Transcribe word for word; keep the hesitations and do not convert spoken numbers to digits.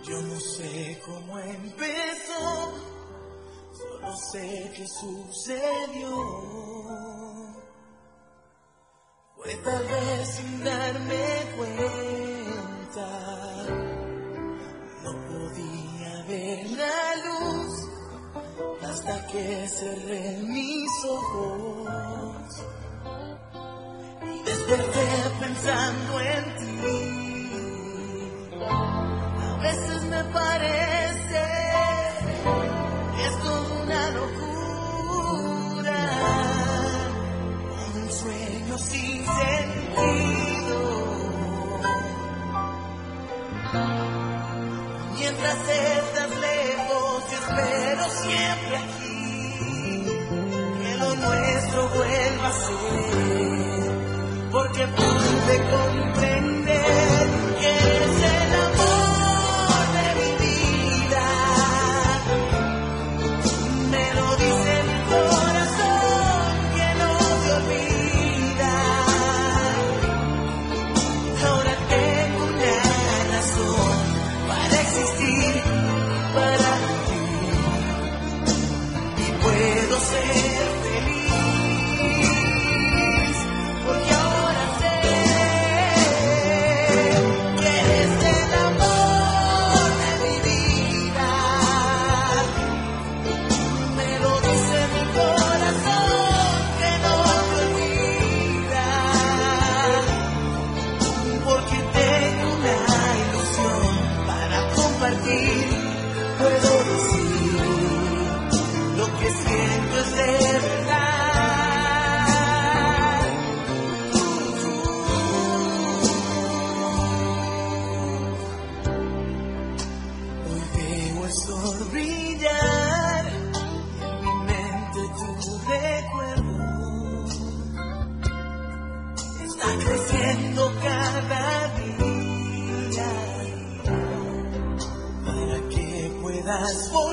Yo no sé cómo empezó, solo sé que sucedió. Fue tal vez sin darme cuenta, no podía ver la luz hasta que cerré mis ojos y desperté pensando en ti. A veces me parece que es toda una locura, un sueño sin sentido. Mientras estás lejos, yo espero siempre aquí que lo nuestro vuelva a ser, porque pude comprender que eres el amor de mi vida. Me lo dice mi corazón que no te olvida. Ahora tengo una razón para existir, para vivir, y puedo ser feliz, porque ahora sé que eres el amor de mi vida. Me lo dice mi corazón que no te olvida, porque tengo una ilusión para compartir. Puedo decir lo que siento es de verdad. Hoy veo el sol brillar y en mi mente tu recuerdo está creciendo cada día para que puedas volver